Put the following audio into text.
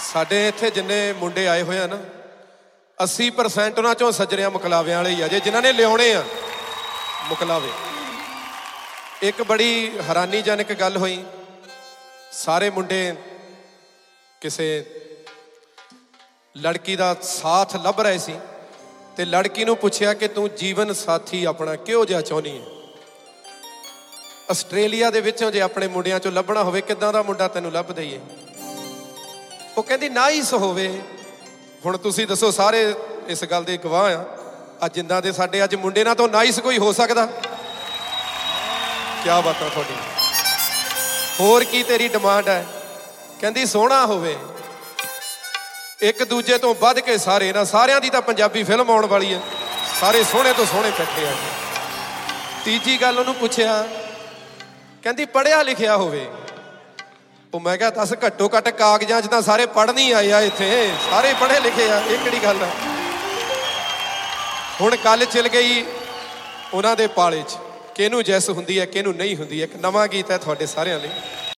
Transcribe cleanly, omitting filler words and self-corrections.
ਸਾਡੇ ਇੱਥੇ ਜਿੰਨੇ ਮੁੰਡੇ ਆਏ ਹੋਏ ਆ ਨਾ 80% ਉਹਨਾਂ ਚੋਂ ਸੱਜਰਿਆਂ ਮੁਕਲਾਵਿਆਂ ਵਾਲੇ ਹੀ ਆ ਜੇ ਜਿਨ੍ਹਾਂ ਨੇ ਲਿਆਉਣੇ ਆ ਮੁਕਲਾਵੇ। ਇੱਕ ਬੜੀ ਹੈਰਾਨੀਜਨਕ ਗੱਲ ਹੋਈ, ਸਾਰੇ ਮੁੰਡੇ ਕਿਸੇ ਲੜਕੀ ਦਾ ਸਾਥ ਲੱਭ ਰਹੇ ਸੀ ਤੇ ਲੜਕੀ ਨੂੰ ਪੁੱਛਿਆ ਕਿ ਤੂੰ ਜੀਵਨ ਸਾਥੀ ਆਪਣਾ ਕਿਹੋ ਜਿਹਾ ਚਾਹੁੰਦੀ ਹੈ। ਆਸਟ੍ਰੇਲੀਆ ਦੇ ਵਿੱਚੋਂ ਜੇ ਆਪਣੇ ਮੁੰਡਿਆਂ ਚੋਂ ਲੱਭਣਾ ਹੋਵੇ ਕਿੱਦਾਂ ਦਾ ਮੁੰਡਾ ਤੈਨੂੰ ਲੱਭ ਦਈਏ? ਉਹ ਕਹਿੰਦੀ ਨਾਈਸ ਹੋਵੇ। ਹੁਣ ਤੁਸੀਂ ਦੱਸੋ, ਸਾਰੇ ਇਸ ਗੱਲ ਦੇ ਗਵਾਹ ਆ। ਅੱਜ ਜਿੰਦਾਂ ਦੇ ਸਾਡੇ ਅੱਜ ਮੁੰਡੇ ਨਾਲ ਤੋਂ ਨਾਈਸ ਕੋਈ ਹੋ ਸਕਦਾ? ਕਿਆ ਬਾਤਾਂ ਤੁਹਾਡੀ। ਹੋਰ ਕੀ ਤੇਰੀ ਡਿਮਾਂਡ ਹੈ? ਕਹਿੰਦੀ ਸੋਹਣਾ ਹੋਵੇ, ਇੱਕ ਦੂਜੇ ਤੋਂ ਵੱਧ ਕੇ ਸਾਰੇ ਨਾ। ਸਾਰਿਆਂ ਦੀ ਤਾਂ ਪੰਜਾਬੀ ਫਿਲਮ ਆਉਣ ਵਾਲੀ ਹੈ, ਸਾਰੇ ਸੋਹਣੇ ਤੋਂ ਸੋਹਣੇ ਬੈਠੇ ਆ। ਤੀਜੀ ਗੱਲ ਉਹਨੂੰ ਪੁੱਛਿਆ, ਕਹਿੰਦੀ ਪੜ੍ਹਿਆ ਲਿਖਿਆ ਹੋਵੇ। ਉਹ ਮੈਂ ਕਿਹਾ ਦੱਸ, ਘੱਟੋ ਘੱਟ ਕਾਗਜ਼ਾਂ 'ਚ ਤਾਂ ਸਾਰੇ ਪੜ੍ਹਨ ਹੀ ਆਏ ਆ, ਇੱਥੇ ਸਾਰੇ ਪੜ੍ਹੇ ਲਿਖੇ ਆ, ਇਹ ਕਿਹੜੀ ਗੱਲ ਆ। ਹੁਣ ਗੱਲ ਚੱਲ ਗਈ ਉਹਨਾਂ ਦੇ ਪਾਲੇ 'ਚ, ਕਿਹਨੂੰ ਜੈਸ ਹੁੰਦੀ ਹੈ ਕਿਹਨੂੰ ਨਹੀਂ ਹੁੰਦੀ ਹੈ। ਇੱਕ ਨਵਾਂ ਗੀਤ ਹੈ ਤੁਹਾਡੇ ਸਾਰਿਆਂ ਲਈ।